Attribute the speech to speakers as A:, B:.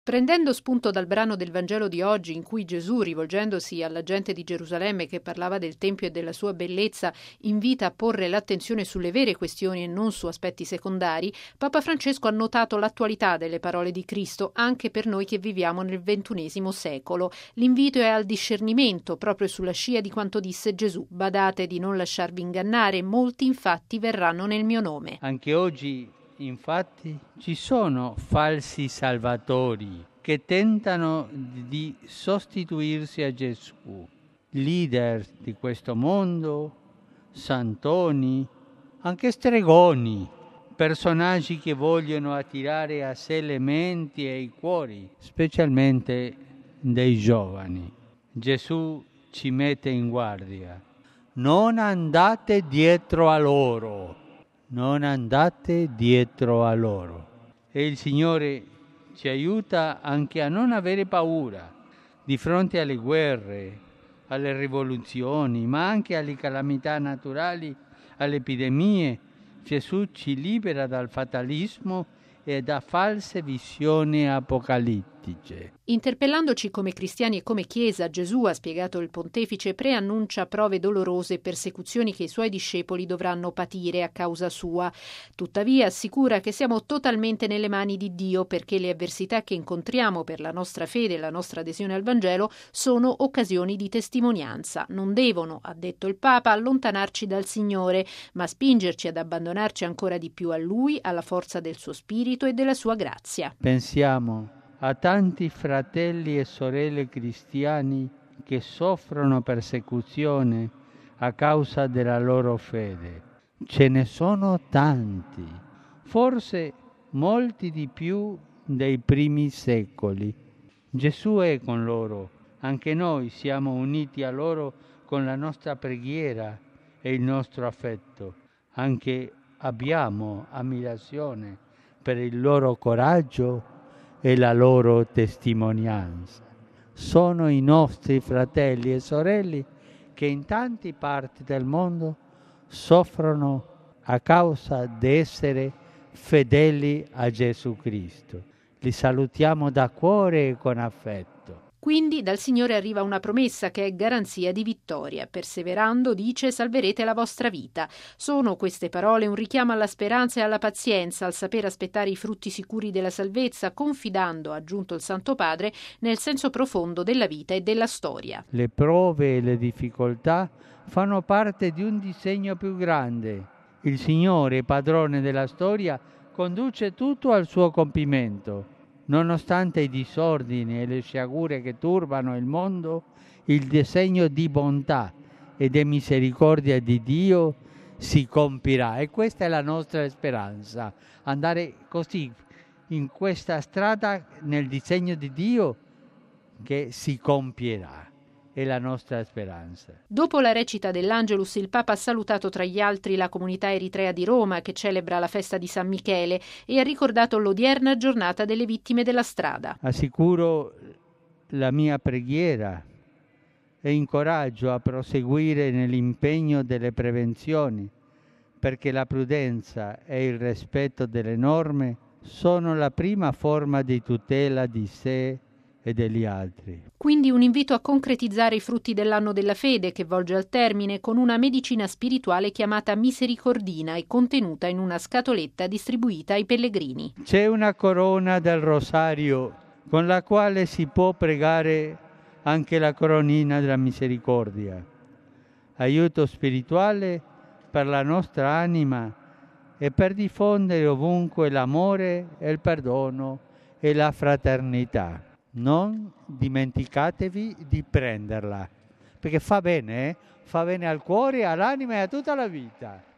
A: Prendendo spunto dal brano del Vangelo di oggi in cui Gesù, rivolgendosi alla gente di Gerusalemme che parlava del Tempio e della sua bellezza, invita a porre l'attenzione sulle vere questioni e non su aspetti secondari, Papa Francesco ha notato l'attualità delle parole di Cristo anche per noi che viviamo nel XXI secolo. L'invito è al discernimento, proprio sulla scia di quanto disse Gesù: badate di non lasciarvi ingannare, molti infatti verranno nel mio nome.
B: Anche oggi infatti ci sono falsi salvatori che tentano di sostituirsi a Gesù, leader di questo mondo, santoni, anche stregoni, personaggi che vogliono attirare a sé le menti e i cuori, specialmente dei giovani. Gesù ci mette in guardia: non andate dietro a loro. Non andate dietro a loro. E il Signore ci aiuta anche a non avere paura di fronte alle guerre, alle rivoluzioni, ma anche alle calamità naturali, alle epidemie. Gesù ci libera dal fatalismo e da false visioni apocalittiche.
A: Interpellandoci come cristiani e come Chiesa, Gesù, ha spiegato il pontefice, preannuncia prove dolorose e persecuzioni che i suoi discepoli dovranno patire a causa sua. Tuttavia assicura che siamo totalmente nelle mani di Dio, perché le avversità che incontriamo per la nostra fede e la nostra adesione al Vangelo sono occasioni di testimonianza. Non devono, ha detto il Papa, allontanarci dal Signore, ma spingerci ad abbandonarci ancora di più a Lui, alla forza del suo Spirito e della sua grazia.
B: Pensiamo a tanti fratelli e sorelle cristiani che soffrono persecuzione a causa della loro fede. Ce ne sono tanti, forse molti di più dei primi secoli. Gesù è con loro, anche noi siamo uniti a loro con la nostra preghiera e il nostro affetto. Anche abbiamo ammirazione per il loro coraggio e la loro testimonianza. Sono i nostri fratelli e sorelle che in tante parti del mondo soffrono a causa di essere fedeli a Gesù Cristo. Li salutiamo da cuore e con affetto.
A: Quindi dal Signore arriva una promessa che è garanzia di vittoria. Perseverando, dice, salverete la vostra vita. Sono queste parole un richiamo alla speranza e alla pazienza, al saper aspettare i frutti sicuri della salvezza, confidando, ha aggiunto il Santo Padre, nel senso profondo della vita e della storia.
B: Le prove e le difficoltà fanno parte di un disegno più grande. Il Signore, padrone della storia, conduce tutto al suo compimento. Nonostante i disordini e le sciagure che turbano il mondo, il disegno di bontà e di misericordia di Dio si compirà. E questa è la nostra speranza, andare così in questa strada nel disegno di Dio che si compierà. È la nostra speranza.
A: Dopo la recita dell'Angelus, il Papa ha salutato tra gli altri la comunità eritrea di Roma, che celebra la festa di San Michele, e ha ricordato l'odierna giornata delle vittime della strada.
B: Assicuro la mia preghiera e incoraggio a proseguire nell'impegno delle prevenzioni, perché la prudenza e il rispetto delle norme sono la prima forma di tutela di sé e degli altri.
A: Quindi un invito a concretizzare i frutti dell'anno della fede, che volge al termine con una medicina spirituale chiamata Misericordina e contenuta in una scatoletta distribuita ai pellegrini.
B: C'è una corona del rosario con la quale si può pregare anche la coronina della misericordia, aiuto spirituale per la nostra anima e per diffondere ovunque l'amore e il perdono e la fraternità. Non dimenticatevi di prenderla, perché fa bene al cuore, all'anima e a tutta la vita.